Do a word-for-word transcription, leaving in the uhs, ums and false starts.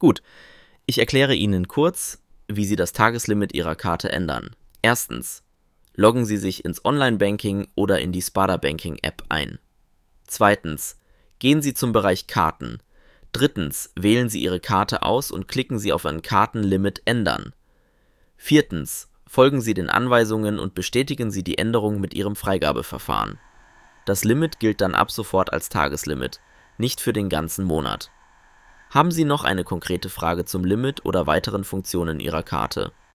Gut, ich erkläre Ihnen kurz, wie Sie das Tageslimit Ihrer Karte ändern. Erstens, loggen Sie sich ins Online-Banking oder in die Sparda-Banking-App ein. Zweitens, gehen Sie zum Bereich Karten. Drittens, wählen Sie Ihre Karte aus und klicken Sie auf ein Kartenlimit ändern. Viertens, folgen Sie den Anweisungen und bestätigen Sie die Änderung mit Ihrem Freigabeverfahren. Das Limit gilt dann ab sofort als Tageslimit, nicht für den ganzen Monat. Haben Sie noch eine konkrete Frage zum Limit oder weiteren Funktionen Ihrer Karte?